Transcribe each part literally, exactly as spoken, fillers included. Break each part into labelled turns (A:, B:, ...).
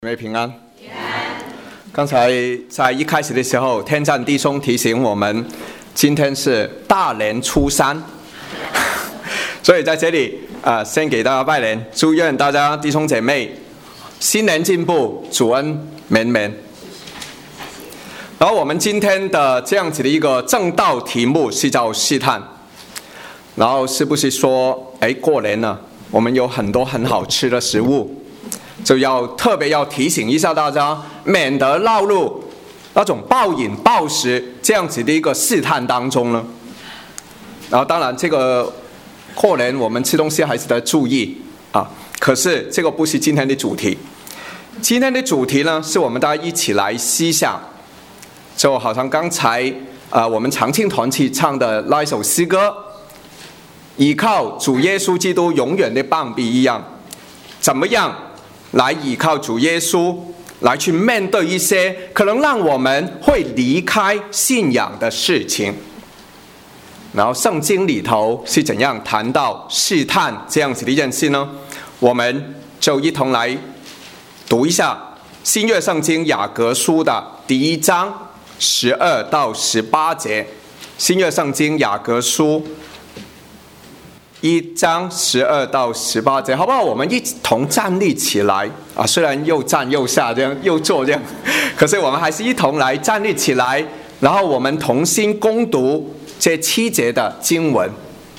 A: 姊妹平安。刚才在一开始的时候，天战弟兄提醒我们，今天是大年初三，所以在这里啊、呃，先给大家拜年，祝愿大家弟兄姐妹新年进步，主恩绵绵。然后我们今天的这样子的一个正道题目是叫试探，然后是不是说，哎，过年了，我们有很多很好吃的食物？就要特别要提醒一下大家，免得落入那种暴饮暴食这样子的一个试探当中呢。然后当然这个过年我们吃东西还是得注意啊，可是这个不是今天的主题。今天的主题呢，是我们大家一起来思想，就好像刚才呃我们长庆团契唱的那一首诗歌，依靠主耶稣基督永远的膀臂一样，怎么样来依靠主耶稣，来去面对一些可能让我们会离开信仰的事情。然后圣经里头是怎样谈到试探这样子的一件事呢？我们就一同来读一下新约圣经雅各书的第一章十二到十八节。新约圣经雅各书一章十二到十八节，好不好？我们一同站立起来啊！虽然又站又下这样，又坐这样，可是我们还是一同来站立起来，然后我们同心攻读这七节的经文。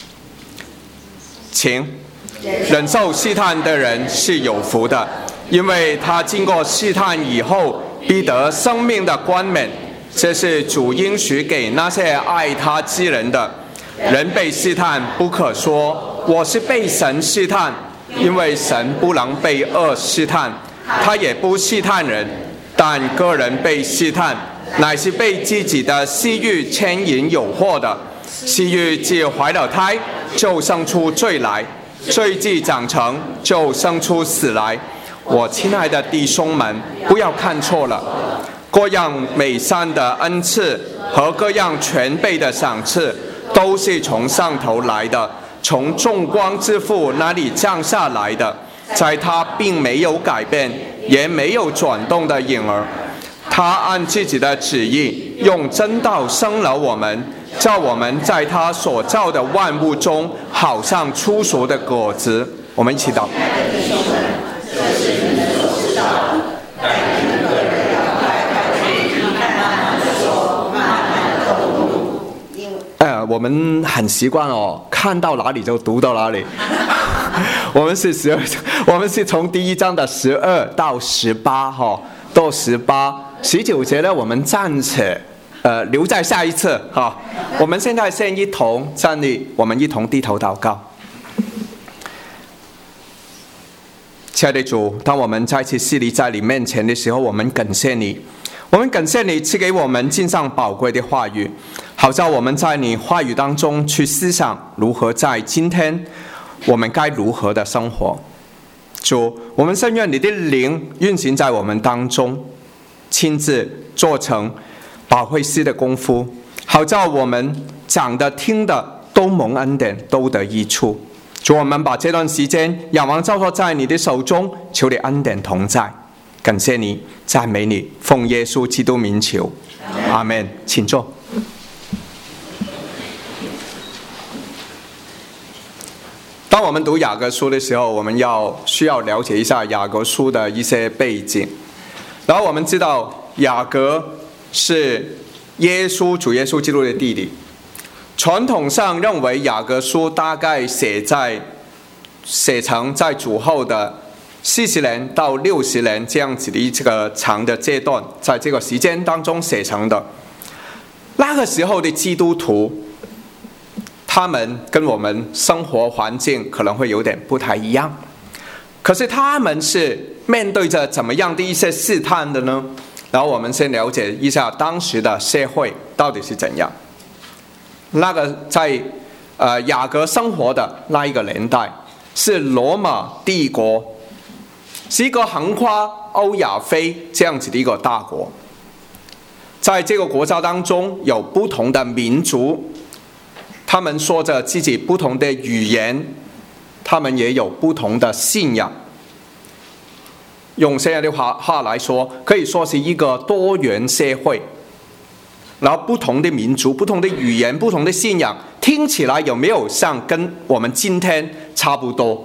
A: 请，忍受试探的人是有福的，因为他经过试探以后，必得生命的冠冕。这是主应许给那些爱他之人的。人被试探，不可说我是被神试探，因为神不能被恶试探，他也不试探人。但个人被试探，乃是被自己的私欲牵引诱惑的。私欲既怀了胎，就生出罪来；罪既长成，就生出死来。我亲爱的弟兄们，不要看错了，各样美善的恩赐和各样全备的赏赐，都是从上头来的，从众光之父那里降下来的，在他并没有改变，也没有转动的影儿。他按自己的旨意，用真道生了我们，叫我们在他所造的万物中，好像初熟的果子。我们一起祷。呃，我们很习惯哦，看到哪里就读到哪里。我们是十二，我们是从第一章的十二到十八哈，到十八、十九节呢，我们暂且呃留在下一次哈。我们现在先一同站立，我们一同低头祷告。亲爱的主，当我们再次侍立在你面前的时候，我们感谢你。我们感谢你赐给我们经上宝贵的话语，好叫我们在你话语当中去思想如何在今天我们该如何的生活。主，我们深愿你的灵运行在我们当中，亲自做成保惠师的功夫，好叫我们讲的听的都蒙恩典，都得益处。主，我们把这段时间仰望交托在你的手中，求你恩典同在。感谢你，赞美你，奉耶稣基督名求，阿们。请坐。当我们读雅各书的时候，我们要需要了解一下雅各书的一些背景。然后我们知道雅各是耶稣主耶稣基督的弟弟，传统上认为雅各书大概写在写成在主后的四十年到六十年这样子的这个长的阶段，在这个时间当中写成的。那个时候的基督徒，他们跟我们生活环境可能会有点不太一样，可是他们是面对着怎么样的一些试探的呢？然后我们先了解一下当时的社会到底是怎样。那个在呃雅各生活的那一个年代，是罗马帝国，是一个横跨欧亚非这样子的一个大国。在这个国家当中有不同的民族，他们说着自己不同的语言，他们也有不同的信仰。 用现在的话话来说，可以说是一个多元社会。然后不同的民族、不同的语言、不同的信仰，听起来有没有像跟我们今天差不多？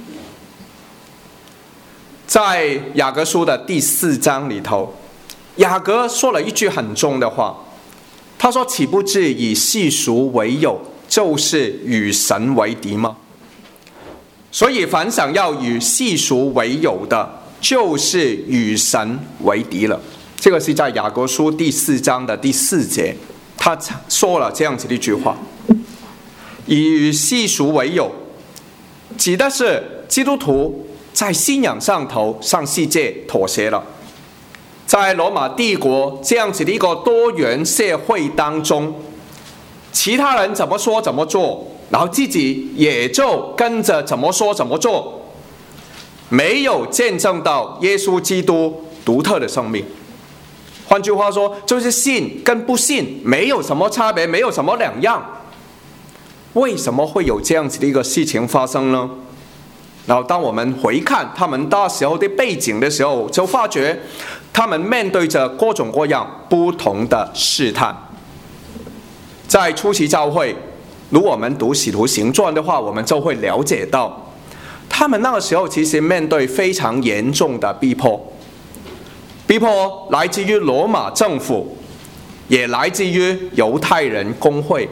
A: 在雅各书的第四章里头，雅各说了一句很重的话，他说：“岂不知以世俗为友，就是与神为敌吗？”所以，凡想要与世俗为友的，就是与神为敌了。这个是在雅各书第四章的第四节，他说了这样子的一句话：“以与世俗为友”，指的是基督徒在信仰上头向世界妥协了。在罗马帝国这样子的一个多元社会当中，其他人怎么说怎么做，然后自己也就跟着怎么说怎么做，没有见证到耶稣基督独特的生命。换句话说，就是信跟不信没有什么差别，没有什么两样。为什么会有这样子的一个事情发生呢？然后当我们回看他们那时候的背景的时候，就发觉他们面对着各种各样不同的试探。在初期教会，如果我们读使徒行传的话，我们就会了解到他们那个时候其实面对非常严重的逼迫。逼迫来自于罗马政府，也来自于犹太人公会。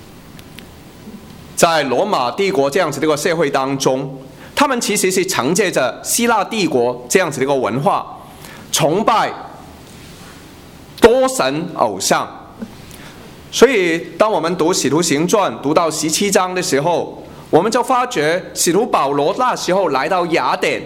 A: 在罗马帝国这样子的一个社会当中，他们其实是承接着希腊帝国这样子的一个文化，崇拜多神偶像。所以当我们读使徒行传读到十七章的时候，我们就发觉使徒保罗那时候来到雅典，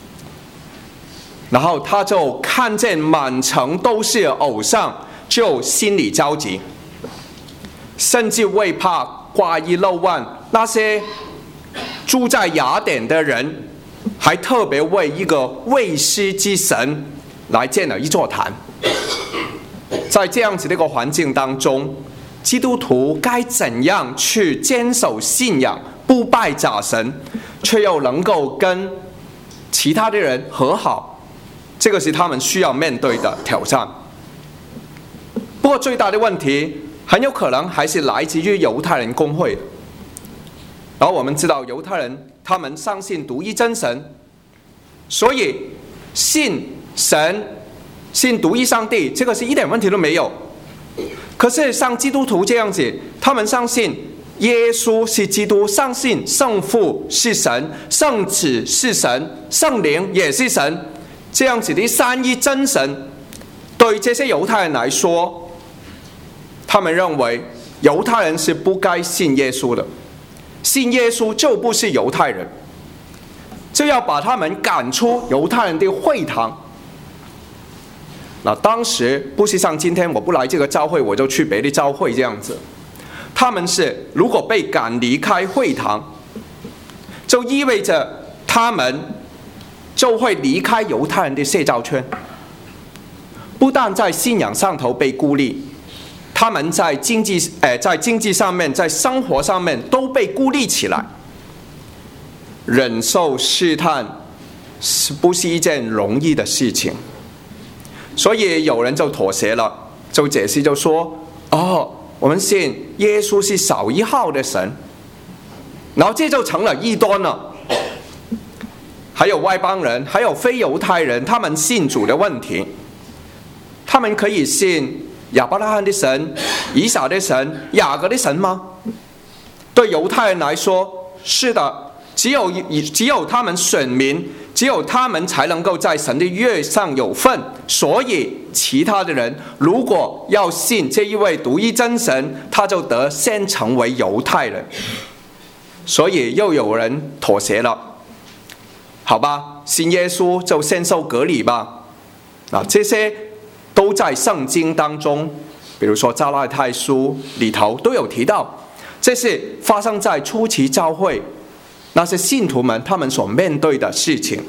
A: 然后他就看见满城都是偶像，就心里焦急，甚至为怕挂一漏万，那些住在雅典的人还特别为一个未施之神来建了一座坛。在这样子的一个环境当中，基督徒该怎样去坚守信仰，不拜假神，却又能够跟其他的人和好？这个是他们需要面对的挑战。不过最大的问题很有可能还是来自于犹太人公会。然后我们知道犹太人他们相信独一真神，所以信神、信独一上帝，这个是一点问题都没有。可是像基督徒这样子，他们相信耶稣是基督，相信圣父是神，圣子是神，圣灵也是神，这样子的三一真神，对这些犹太人来说，他们认为犹太人是不该信耶稣的，信耶稣就不是犹太人，就要把他们赶出犹太人的会堂。那当时不是像今天我不来这个教会我就去别的教会这样子，他们是如果被赶离开会堂，就意味着他们就会离开犹太人的社交圈，不但在信仰上头被孤立，他们在经济、呃、在经济上面，在生活上面都被孤立起来。忍受试探是不是一件容易的事情？所以有人就妥协了，就解释就说：哦，我们信耶稣是少一号的神，然后这就成了异端了。还有外邦人，还有非犹太人，他们信主的问题，他们可以信亚伯拉罕的神、以撒的神、雅各的神吗？对犹太人来说，是的，只有只有他们选民，只有他们才能够在神的约上有份。所以其他的人如果要信这一位独一真神，他就得先成为犹太人。所以又有人妥协了，好吧，信耶稣就先受隔离吧。啊，这些都在圣经当中，比如说加拉太书里头都有提到，这是发生在初期教会那些信徒们他们所面对的事情。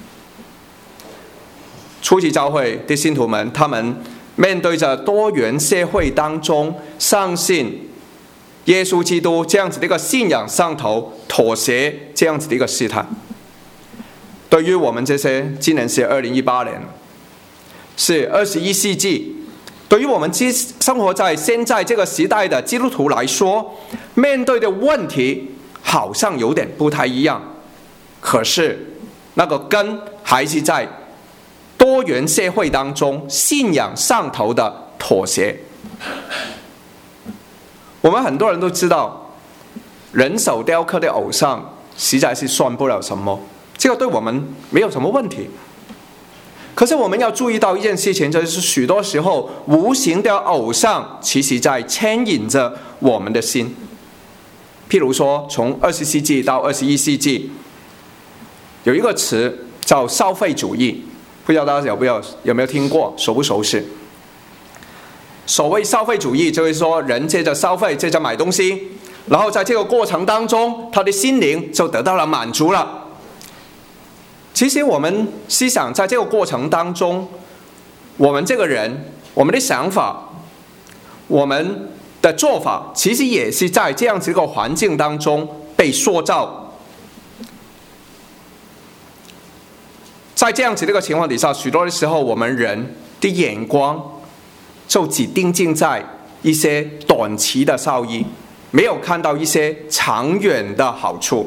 A: 初期教会的信徒们，他们面对着多元社会当中相信耶稣基督这样子的一个信仰上头妥协这样子的一个试探。 对于我们这些，今年是二零一八年，是二十一世纪，对于我们生活在现在这个时代的基督徒来说，面对的问题好像有点不太一样，可是那个根还是在多元社会当中信仰上头的妥协。我们很多人都知道，人手雕刻的偶像实在是算不了什么，这个对我们没有什么问题。可是我们要注意到一件事情，就是许多时候无形的偶像其实在牵引着我们的心。譬如说，从二十世纪到二十一世纪，有一个词叫消费主义，不知道大家有没有有没有听过，熟不熟悉？所谓消费主义，就是说人借着消费，借着买东西，然后在这个过程当中，他的心灵就得到了满足了。其实我们思想在这个过程当中，我们这个人，我们的想法，我们的做法，其实也是在这样子一个环境当中被塑造。在这样子的一个情况底下，许多的时候我们人的眼光就只定睛在一些短期的效益，没有看到一些长远的好处。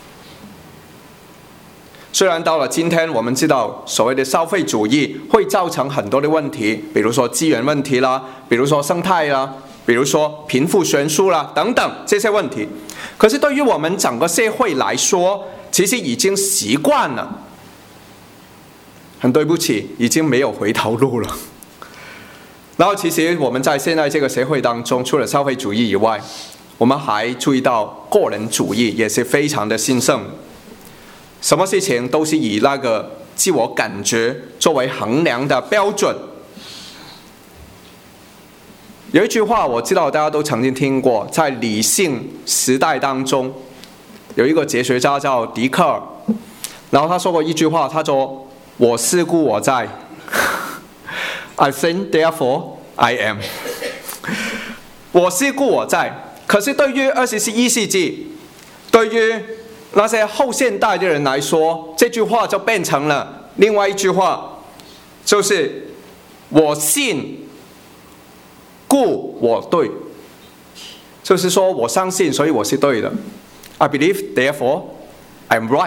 A: 虽然到了今天，我们知道所谓的消费主义会造成很多的问题，比如说资源问题啦，比如说生态啦，比如说贫富悬殊啦等等这些问题。可是对于我们整个社会来说，其实已经习惯了。很对不起，已经没有回头路了。然后其实我们在现在这个社会当中，除了消费主义以外，我们还注意到个人主义也是非常的兴盛。什么事情都是以那个自我感觉作为衡量的标准。有一句话我知道大家都曾经听过，在理性时代当中，有一个哲学家叫笛卡尔，然后他说过一句话，他说：“我思故我在。” I think, therefore, I am. 我思故我在。可是对于二十一世纪，对于那些后现代的人来说，这句话就变成了另外一句话，就是我信故我对，就是说我相信，所以我是对的。I believe, therefore, I'm right.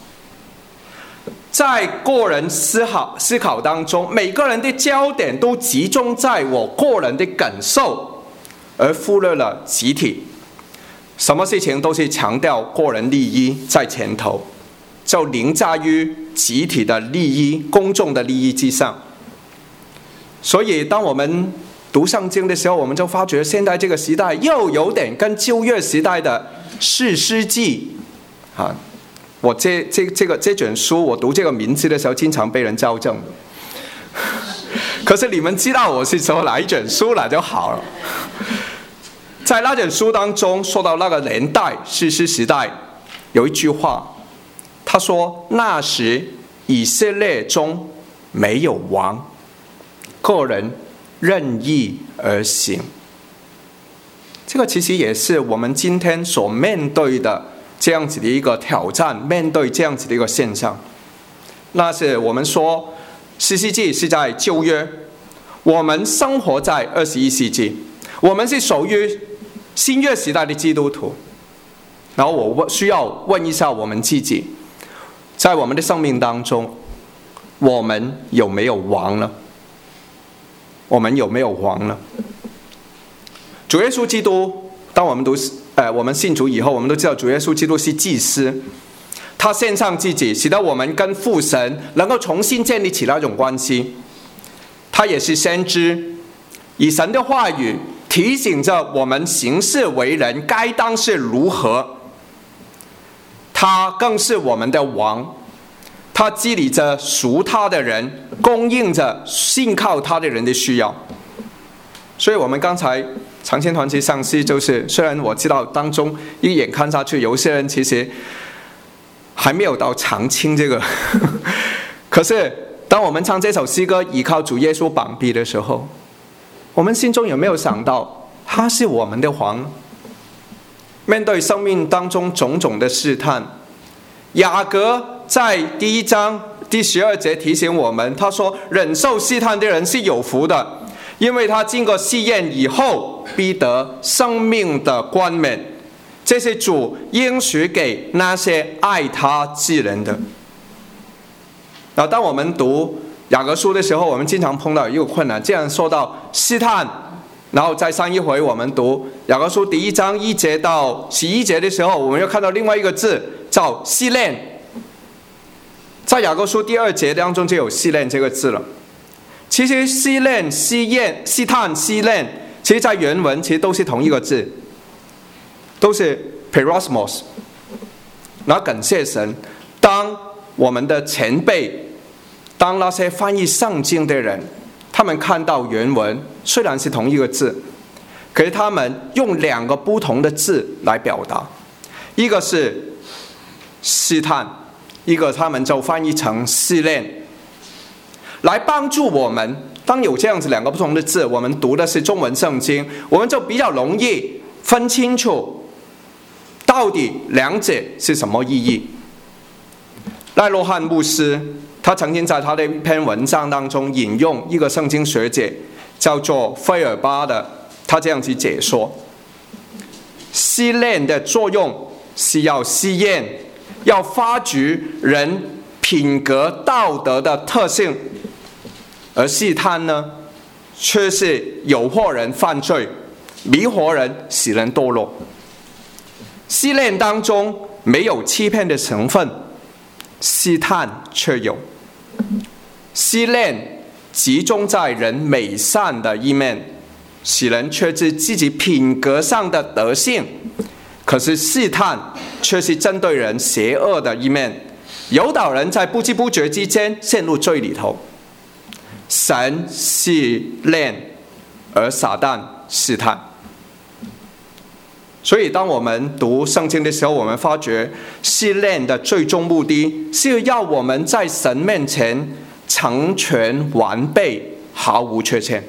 A: 在个人思考思考当中，每个人的焦点都集中在我个人的感受，而忽略了集体。什么事情都是强调个人利益在前头，就凌驾于集体的利益、公众的利益之上。所以当我们读圣经的时候，我们就发觉现在这个时代又有点跟旧约时代的士师记啊，我这这这个这卷书，我读这个名字的时候，经常被人校正。可是你们知道我是说哪一卷书了就好了。在那卷书当中说到那个年代士师时代，有一句话，他说：“那时以色列中没有王，个人任意而行。”这个其实也是我们今天所面对的这样子的一个挑战，面对这样子的一个现象。那是我们说士师记是在旧约，我们生活在二十一世纪，我们是属于新约时代的基督徒。然后我需要问一下我们自己，在我们的生命当中，我们有没有王呢？我们有没有王呢？主耶稣基督，当我们读呃我们信主以后，我们都知道主耶稣基督是祭司，他献上自己，使得我们跟父神能够重新建立起那种关系。他也是先知，以神的话语提醒着我们行事为人该当是如何。他更是我们的王，他治理着属他的人，供应着信靠他的人的需要。所以我们刚才长青团契上司，就是虽然我知道当中一眼看下去，有些人其实还没有到长青这个可是当我们唱这首诗歌倚靠主耶稣膀臂的时候，我们心中有没有想到他是我们的王？面对生命当中种种的试探，雅各在第一章第十二节提醒我们，他说忍受试探的人是有福的，因为他经过试验以后必得生命的冠冕，这是主应许给那些爱他之人的。然后当我们读雅各书的时候，我们经常碰到一个困难，既然说到试探，然后在上一回我们读雅各书第一章一节到十一节的时候，我们又看到另外一个字叫试炼。在雅各书第二节当中就有试炼这个字了。其实试炼、试验、试探、试炼，其实在原文其实都是同一个字，都是 peirasmos。然后感谢神，当我们的前辈，当那些翻译圣经的人，他们看到原文虽然是同一个字，可是他们用两个不同的字来表达，一个是试探，一个他们就翻译成试炼，来帮助我们。当有这样子两个不同的字，我们读的是中文圣经，我们就比较容易分清楚到底两者是什么意义。赖洛汉牧师他曾经在他的一篇文章当中引用一个圣经学者叫做菲尔巴的，他这样子解说：试炼的作用是要试验，要发掘人品格道德的特性，而试探呢，却是诱惑人犯罪，迷惑人，使人堕落。试炼当中没有欺骗的成分，试探却有。试炼集中在人美善的一面，使人确知自己品格上的德性，可是试探却是针对人邪恶的一面，诱导人在不知不觉之间陷入罪里头。神试炼，而撒旦试探。所以当我们读圣经的时候，我们发觉试炼的最终目的是要我们在神面前成全完备，毫无缺陷。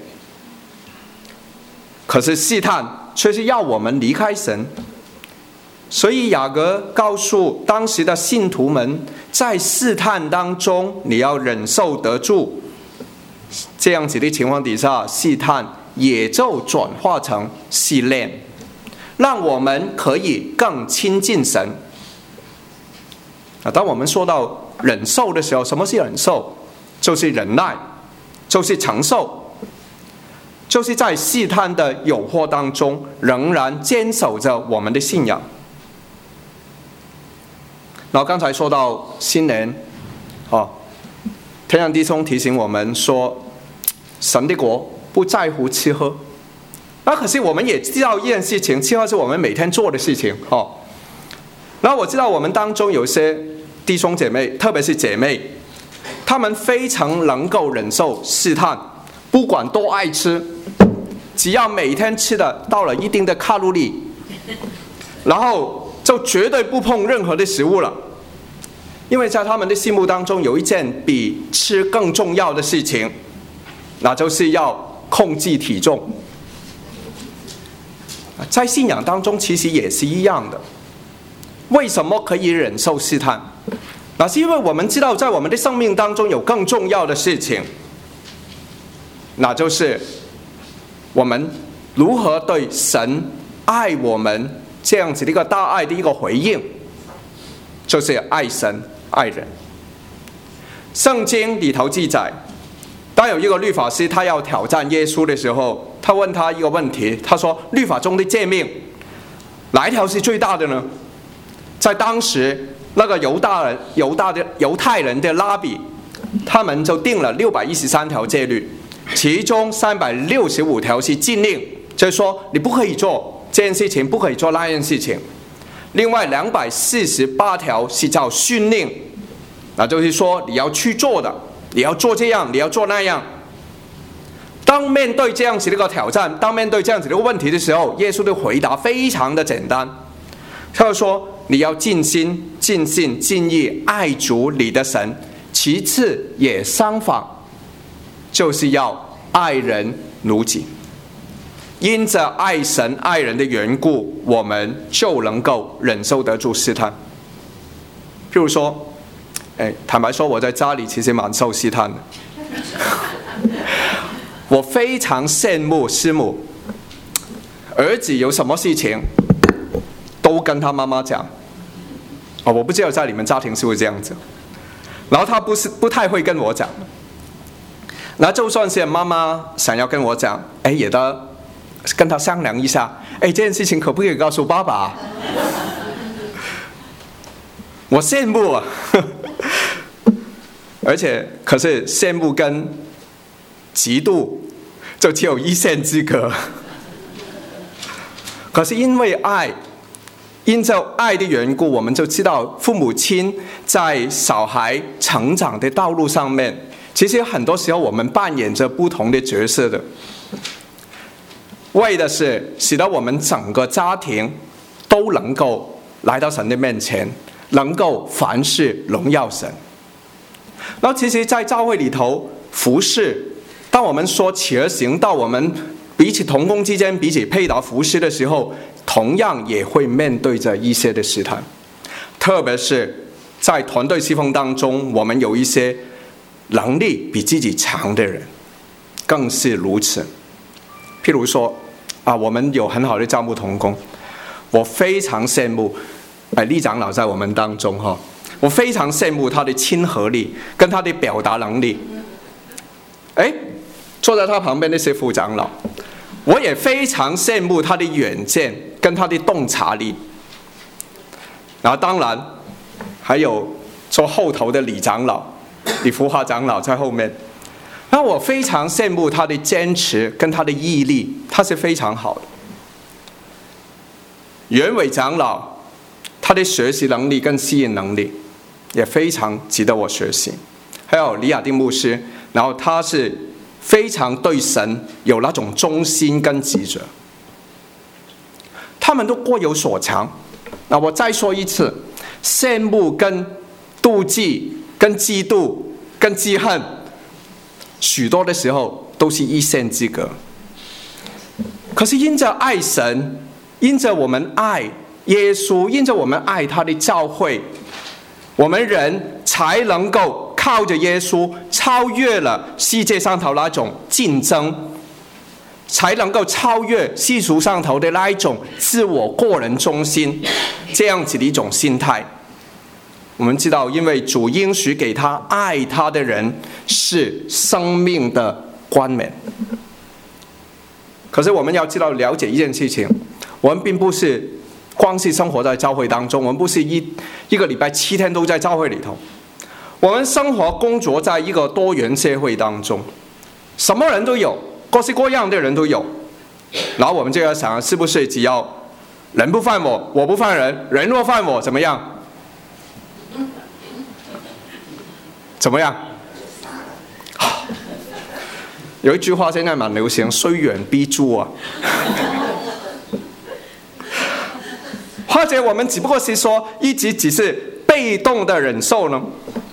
A: 可是试探却是要我们离开神。所以雅各告诉当时的信徒们，在试探当中你要忍受得住，这样子的情况底下，试探也就转化成试炼，让我们可以更亲近神。当我们说到忍受的时候，什么是忍受？就是忍耐，就是承受，就是在试探的诱惑当中仍然坚守着我们的信仰。然后刚才说到新年，哦，天上弟兄提醒我们说，神的国不在乎吃喝。那可是我们也知道一件事情，吃喝是我们每天做的事情。哦，然后我知道我们当中有些弟兄姐妹，特别是姐妹，他们非常能够忍受试探，不管多爱吃，只要每天吃的到了一定的卡路里，然后就绝对不碰任何的食物了。因为在他们的心目当中有一件比吃更重要的事情，那就是要控制体重。在信仰当中其实也是一样的。为什么可以忍受试探？那是因为我们知道在我们的生命当中有更重要的事情，那就是我们如何对神爱我们这样子的一个大爱的一个回应，就是爱神爱人。圣经里头记载，当有一个律法师他要挑战耶稣的时候，他问他一个问题，他说律法中的诫命哪一条是最大的呢？在当时那个犹大人犹大的犹太人的拉比，他们就定了六百一十三条戒律，其中三百六十五条是禁令，就是说你不可以做这件事情，不可以做那件事情。另外两百四十八条是叫训令，那就是说你要去做的，你要做这样，你要做那样。当面对这样子的一个挑战，当面对这样子的一个问题的时候，耶稣的回答非常的简单，他就说你要尽心尽性尽意爱主你的神，其次也相仿，就是要爱人如己。因着爱神爱人的缘故，我们就能够忍受得住试探。譬如说哎，坦白说，我在家里其实蛮受试探的。我非常羡慕师母，儿子有什么事情都跟他妈妈讲。哦，我不知道在你们家庭是不是这样子。然后他不是不太会跟我讲，那就算是妈妈想要跟我讲，哎，也得跟他商量一下，哎，这件事情可不可以告诉爸爸？我羡慕啊，而且可是羡慕跟嫉妒就只有一线之隔。可是因为爱，因着爱的缘故，我们就知道父母亲在小孩成长的道路上面，其实很多时候我们扮演着不同的角色的，为的是使得我们整个家庭都能够来到神的面前，能够凡事荣耀神。然后其实在教会里头服侍，当我们说起而行到我们彼此同工之间彼此配搭服侍的时候，同样也会面对着一些的试探，特别是在团队侍奉当中，我们有一些能力比自己强的人更是如此。譬如说啊，我们有很好的教牧同工，我非常羡慕哎，李长老在我们当中哈，我非常羡慕他的亲和力跟他的表达能力。哎，坐在他旁边那些副长老，我也非常羡慕他的远见跟他的洞察力。然后当然还有坐后头的李长老、李福华长老在后面，那我非常羡慕他的坚持跟他的毅力，他是非常好的。袁伟长老，他的学习能力跟吸引能力也非常值得我学习。还有李亚丁牧师，然后他是非常对神有那种忠心跟职责，他们都各有所长。那我再说一次，羡慕跟妒忌跟嫉妒跟记恨，许多的时候都是一线之隔。可是因着爱神，因着我们爱耶稣，因着我们爱他的教会，我们人才能够靠着耶稣超越了世界上头那种竞争，才能够超越世俗上头的那一种自我个人中心这样子的一种心态。我们知道，因为主应许给他爱他的人是生命的冠冕。可是我们要知道了解一件事情，我们并不是光是生活在教会当中，我们不是一一个礼拜七天都在教会里头，我们生活工作在一个多元社会当中，什么人都有，各式各样的人都有。然后我们就要想，是不是只要人不犯我，我不犯人，人若犯我怎么样？怎么样？有一句话现在蛮流行，虽远必诛啊。或者我们只不过是说一直只是被动的忍受呢？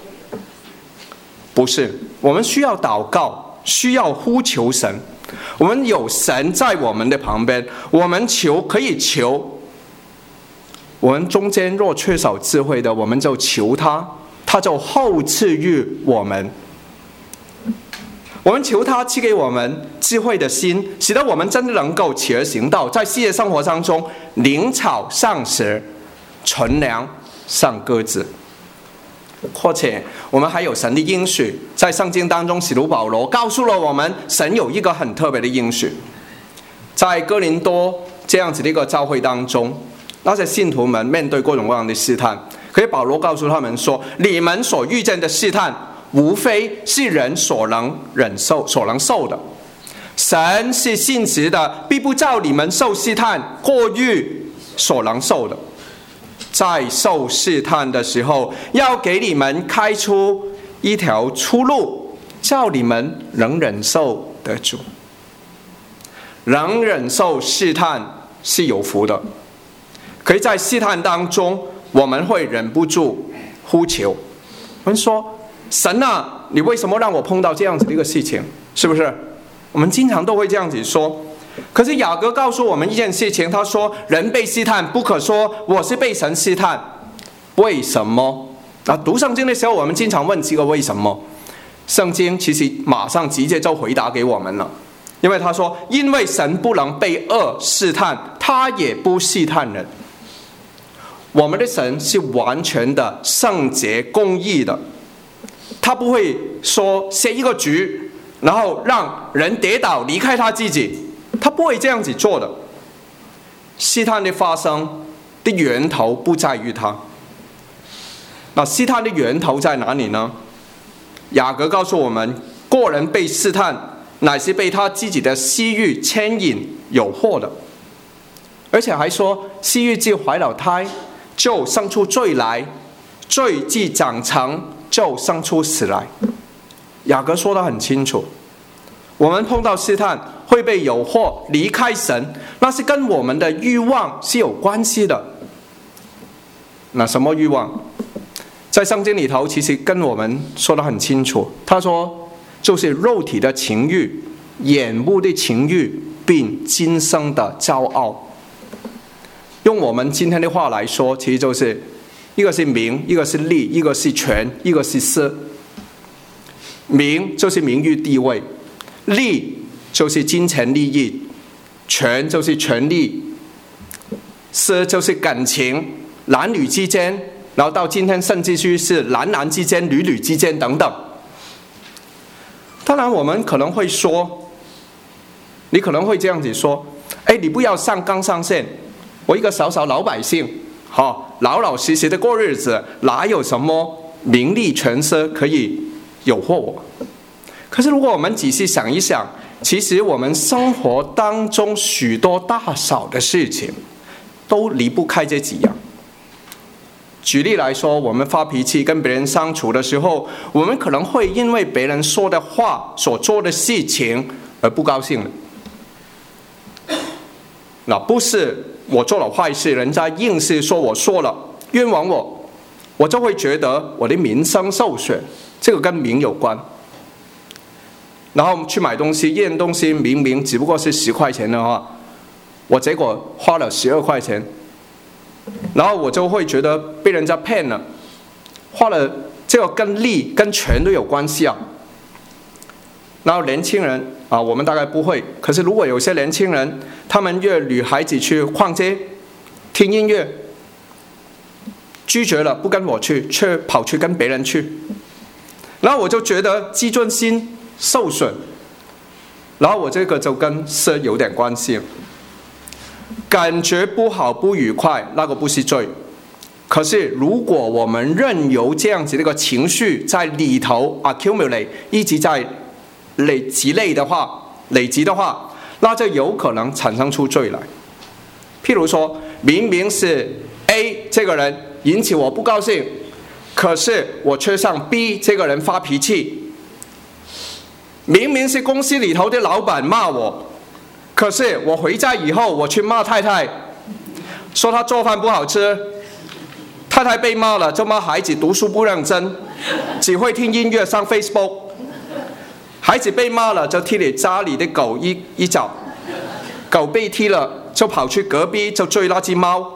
A: 不是，我们需要祷告，需要呼求神。我们有神在我们的旁边，我们求可以求。我们中间若缺少智慧的，我们就求他，他就厚赐予我们。我们求他赐给我们智慧的心，使得我们真的能够起而行道，在世界生活当中灵草上食，存粮上鸽子。或且我们还有神的应许，在圣经当中，使徒保罗告诉了我们，神有一个很特别的应许。在哥林多这样子的一个教会当中，那些信徒们面对各种各样的试探，可是保罗告诉他们说，你们所遇见的试探无非是人所能忍受、所能受的。神是信实的，必不叫你们受试探过于所能受的。在受试探的时候，要给你们开出一条出路，叫你们能忍受得住。能忍受试探是有福的，可是在试探当中，我们会忍不住呼求，我们说，神啊，你为什么让我碰到这样子的一个事情？是不是？我们经常都会这样子说。可是雅各告诉我们一件事情，他说，人被试探不可说我是被神试探。为什么？ 啊，读圣经的时候，我们经常问这个为什么？圣经其实马上直接就回答给我们了，因为他说，因为神不能被恶试探，他也不试探人。我们的神是完全的圣洁公义的，他不会说设一个局，然后让人跌倒离开他自己，他不会这样子做的。试探的发生的源头不在于他。那试探的源头在哪里呢？雅各告诉我们，个人被试探乃是被他自己的私欲牵引诱惑的，而且还说，私欲既怀了胎，就生出罪来，罪既长成，就生出死来。雅各说得很清楚，我们碰到试探会被诱惑离开神，那是跟我们的欲望是有关系的。那什么欲望？在圣经里头其实跟我们说得很清楚，他说就是肉体的情欲、眼目的情欲，并今生的骄傲。用我们今天的话来说，其实就是一个是名，一个是利，一个是权，一个是私。名就是名誉地位，利就是金钱利益，权就是权力，私就是感情，男女之间，然后到今天甚至于是男男之间、女女之间等等。当然我们可能会说，你可能会这样子说，哎，你不要上纲上线，我一个小小老百姓，好，老老实实的过日子，哪有什么名利权势可以诱惑我？可是如果我们仔细想一想，其实我们生活当中许多大小的事情都离不开这几样。举例来说，我们发脾气跟别人相处的时候，我们可能会因为别人说的话、所做的事情而不高兴了。那不是我做了坏事，人家硬是说我说了，冤枉我，我就会觉得我的名声受损，这个跟名有关。然后去买东西，一样东西明明只不过是十块钱的话，我结果花了十二块钱，然后我就会觉得被人家骗了，花了这个跟利跟权都有关系啊。然后年轻人啊，我们大概不会，可是如果有些年轻人，他们约女孩子去逛街、听音乐，拒绝了不跟我去，却跑去跟别人去，然后我就觉得自尊心受损，然后我这个就跟色有点关系，感觉不好不愉快，那个不是罪。可是如果我们任由这样子的一个情绪在里头 accumulate 一直在累积累的话累积的话，那就有可能产生出罪来。譬如说，明明是 A 这个人引起我不高兴，可是我却向 B 这个人发脾气。明明是公司里头的老板骂我，可是我回家以后我去骂太太，说她做饭不好吃，太太被骂了就骂孩子读书不认真，只会听音乐上 Facebook， 孩子被骂了就踢你家里的狗一一脚，狗被踢了就跑去隔壁就追那只猫，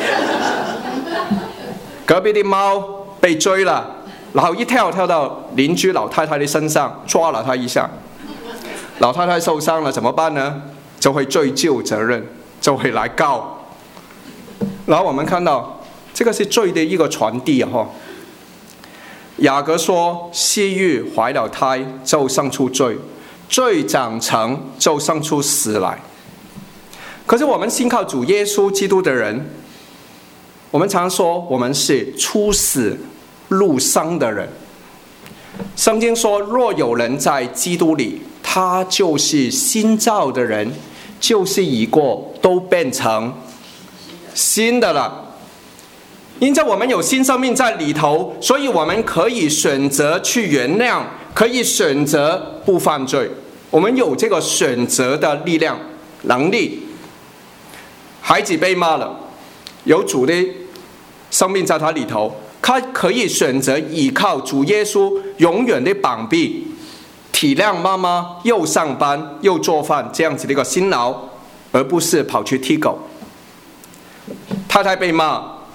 A: 隔壁的猫被追了，然后一跳跳到邻居老太太的身上，抓了她一下，老太太受伤了怎么办呢？就会追究责任，就会来告。然后我们看到这个是罪的一个传递哈。雅各说，私欲怀了胎就生出罪，罪长成就生出死来。可是我们信靠主耶稣基督的人，我们常说我们是出死入生的人。圣经说，若有人在基督里，他就是新造的人，就是已过都变成新的了。因着我们有新生命在里头，所以我们可以选择去原谅，可以选择不犯罪，我们有这个选择的力量能力。孩子被骂了，有主的生命在他里头，他可以选择依靠主耶稣永远的膀臂，体谅妈妈又上班又做饭这样子的一个辛劳，而不是跑去踢狗。太太被骂，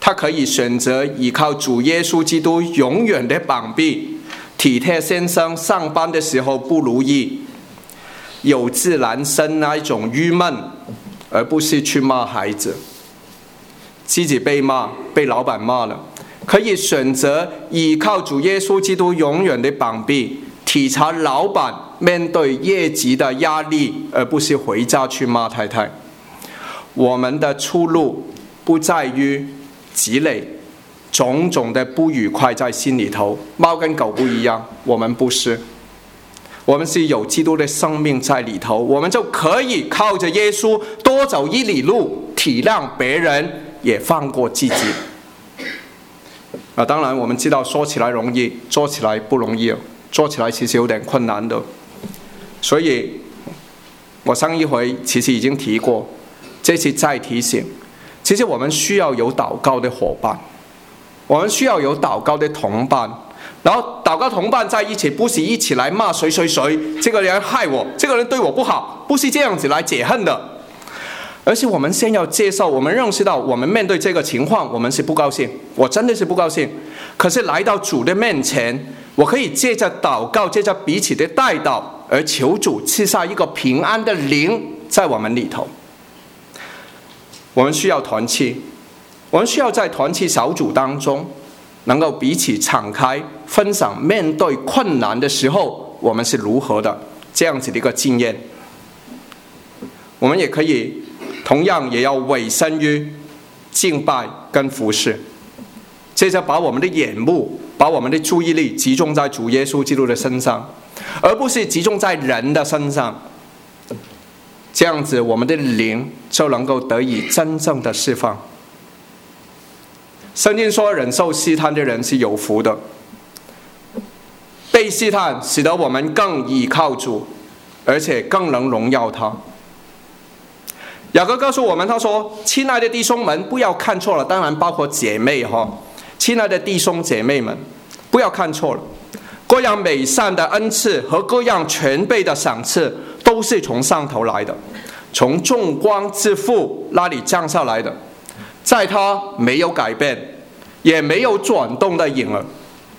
A: 他可以选择依靠主耶稣基督永远的膀臂，体贴先生上班的时候不如意，有自然生那一种郁闷，而不是去骂孩子。自己被骂，被老板骂了，可以选择依靠主耶稣基督永远的膀臂，体察老板面对业绩的压力，而不是回家去骂太太。我们的出路不在于积累种种的不愉快在心里头，猫跟狗不一样，我们不是，我们是有基督的生命在里头，我们就可以靠着耶稣多走一里路，体谅别人，也放过自己。啊，当然我们知道说起来容易，做起来不容易，做起来其实有点困难的。所以我上一回其实已经提过，这次再提醒，其实我们需要有祷告的伙伴，我们需要有祷告的同伴，然后祷告同伴在一起，不是一起来骂谁谁谁，这个人害我，这个人对我不好，不是这样子来解恨的，而是我们先要接受，我们认识到我们面对这个情况，我们是不高兴，我真的是不高兴，可是来到主的面前，我可以借着祷告，借着彼此的代祷，而求主赐下一个平安的灵在我们里头。我们需要团契，我们需要在团契小组当中能够彼此敞开分享，面对困难的时候我们是如何的这样子的一个经验。我们也可以同样也要委身于敬拜跟服事，接着把我们的眼目，把我们的注意力集中在主耶稣基督的身上，而不是集中在人的身上。这样子我们的灵就能够得以真正的释放。圣经说忍受试探的人是有福的，被试探使得我们更倚靠主，而且更能荣耀他。雅各告诉我们，他说亲爱的弟兄们，不要看错了，当然包括姐妹哈，亲爱的弟兄姐妹们，不要看错了，各样美善的恩赐和各样全备的赏赐都是从上头来的，从众光之父那里降下来的，在他没有改变也没有转动的影儿。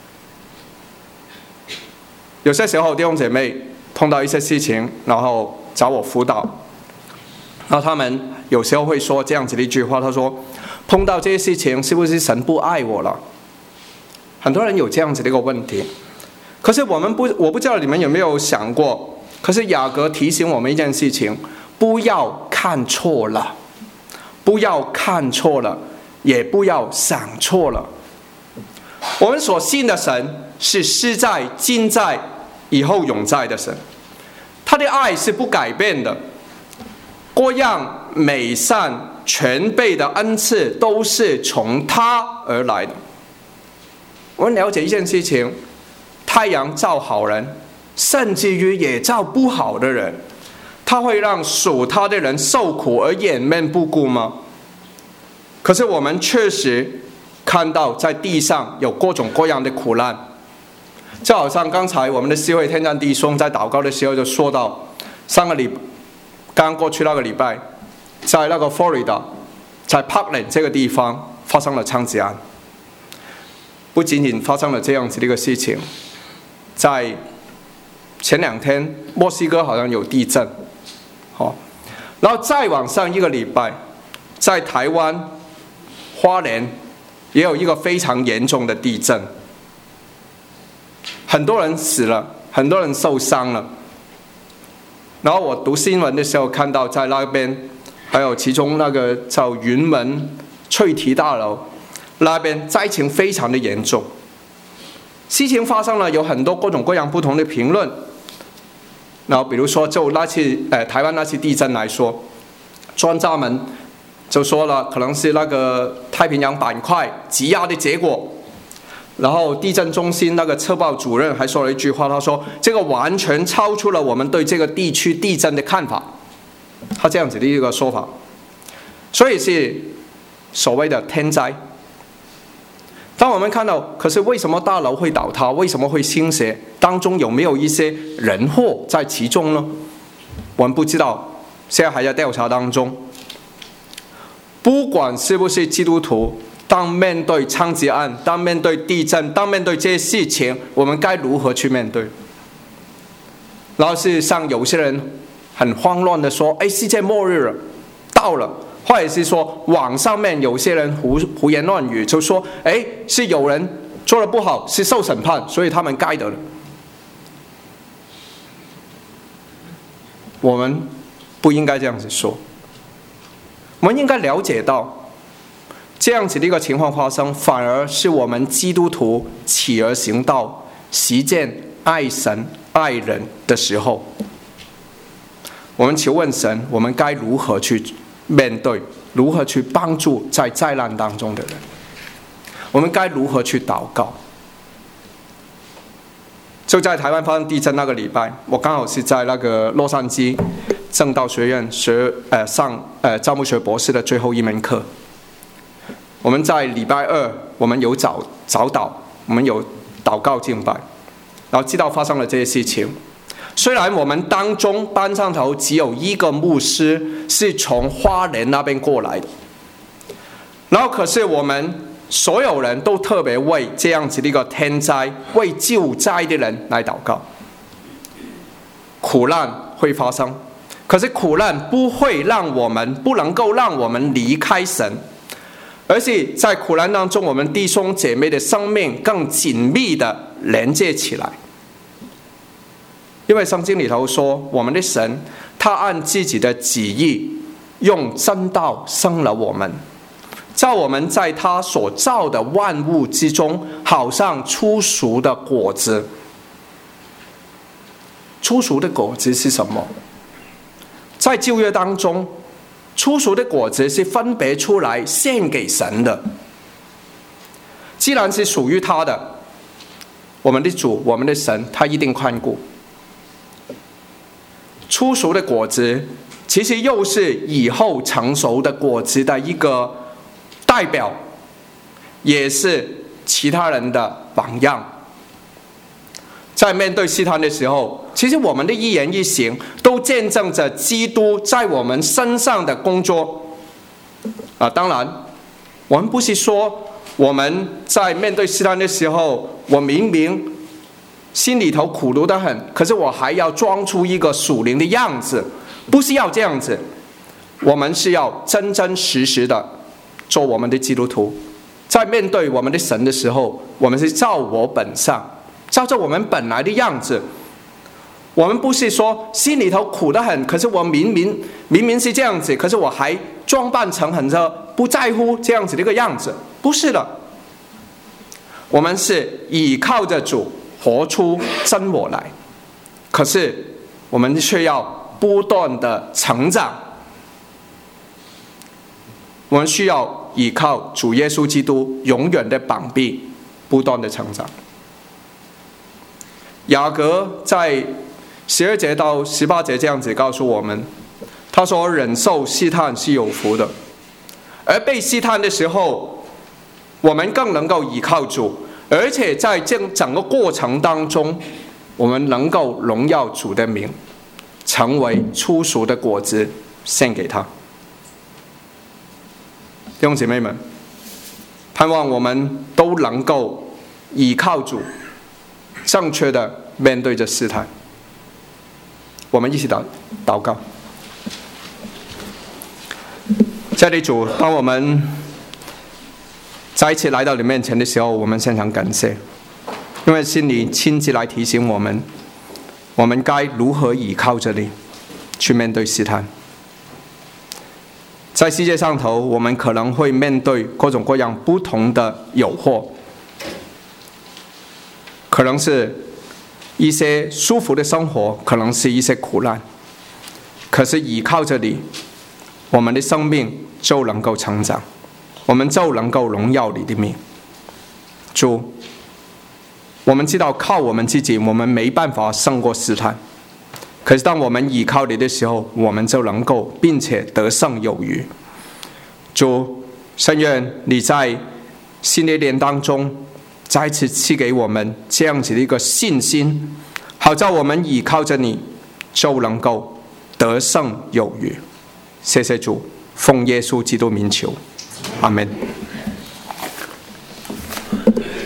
A: 有些时候弟兄姐妹碰到一些事情，然后找我辅导，然后他们有时候会说这样子的一句话，他说碰到这些事情是不是神不爱我了？很多人有这样子的一个问题。可是我们不，我不知道你们有没有想过，可是雅各提醒我们一件事情，不要看错了，不要看错了，也不要想错了。我们所信的神是施在、今在、以后永在的神，他的爱是不改变的，各样美善全备的恩赐都是从他而来的。我们了解一件事情，太阳照好人，甚至于也照不好的人，他会让属他的人受苦而掩面不顾吗？可是我们确实看到在地上有各种各样的苦难，就好像刚才我们的四位天战弟兄在祷告的时候就说到，上个礼刚过去那个礼拜，在那个 Florida， 在 Parkland 这个地方发生了枪击案。不仅仅发生了这样子的一个事情，在前两天墨西哥好像有地震，好，然后再往上一个礼拜，在台湾花莲也有一个非常严重的地震，很多人死了，很多人受伤了。然后我读新闻的时候看到，在那边还有其中那个叫云门翠堤大楼那边灾情非常的严重。事情发生了，有很多各种各样不同的评论。然后比如说就那次呃台湾那次地震来说，专家们就说了，可能是那个太平洋板块挤压的结果。然后地震中心那个测报主任还说了一句话，他说这个完全超出了我们对这个地区地震的看法，他这样子的一个说法。所以是所谓的天灾。当我们看到，可是为什么大楼会倒塌，为什么会倾斜，当中有没有一些人祸在其中呢？我们不知道，现在还在调查当中。不管是不是基督徒， 当面对枪击案，当面对地震，当面对这些事情，我们该如何去面对？然后事实上，有些人很慌乱的说：“哎，世界末日了，到了。”或者是说，网上面有些人胡胡言乱语，就说：“哎，是有人做得不好，是受审判，所以他们该得了。”我们不应该这样子说，我们应该了解到。这样子的一个情况发生，反而是我们基督徒起而行道、实践爱神爱人的时候。我们求问神，我们该如何去面对，如何去帮助在灾难当中的人，我们该如何去祷告。就在台湾发生地震那个礼拜，我刚好是在那个洛杉矶正道学院学呃上呃造牧学博士的最后一门课。我们在礼拜二，我们有早早祷，我们有祷告敬拜，然后知道发生了这些事情。虽然我们当中班上头只有一个牧师是从花莲那边过来的，然后可是我们所有人都特别为这样子的一个天灾、为救灾的人来祷告。苦难会发生，可是苦难不会让我们不能够让我们离开神。而是在苦难当中，我们弟兄姐妹的生命更紧密的连接起来。因为圣经里头说，我们的神他按自己的旨意用真道生了我们，叫我们在他所造的万物之中，好像初熟的果子。初熟的果子是什么？在旧约当中，初熟的果子是分别出来献给神的。既然是属于他的，我们的主，我们的神，他一定看顾。初熟的果子其实又是以后成熟的果子的一个代表，也是其他人的榜样。在面对试探的时候，其实我们的一言一行都见证着基督在我们身上的工作。啊，当然，我们不是说我们在面对试探的时候，我明明心里头苦毒得很，可是我还要装出一个属灵的样子，不是要这样子。我们是要真真实实的做我们的基督徒，在面对我们的神的时候，我们是照我本相。照着我们本来的样子，我们不是说心里头苦得很，可是我明明明明是这样子，可是我还装扮成很着不在乎这样子的一个样子，不是的。我们是倚靠着主活出真我来，可是我们却要不断的成长。我们需要倚靠主耶稣基督永远的膀臂，不断的成长。雅各在十二节到十八节这样子告诉我们，他说忍受试探是有福的，而被试探的时候，我们更能够倚靠主，而且在这整个过程当中，我们能够荣耀主的名，成为初熟的果子献给他。弟兄姐妹们，盼望我们都能够倚靠主，正确的面对着试探。我们一起祷祷告。亲爱的主，当我们再一次来到你面前的时候，我们献上感谢，因为是你亲自来提醒我们，我们该如何倚靠着你去面对试探。在世界上头，我们可能会面对各种各样不同的诱惑，可能是一些舒服的生活，可能是一些苦难，可是倚靠着你，我们的生命就能够成长，我们就能够荣耀你的名。主，我们知道靠我们自己我们没办法胜过试探，可是当我们倚靠你的时候，我们就能够并且得胜有余。主，深愿你在新的一年当中再次赐给我们这样子的一个信心，好叫我们倚靠着你就能够得胜有余。谢谢主，奉耶稣基督名求，阿们。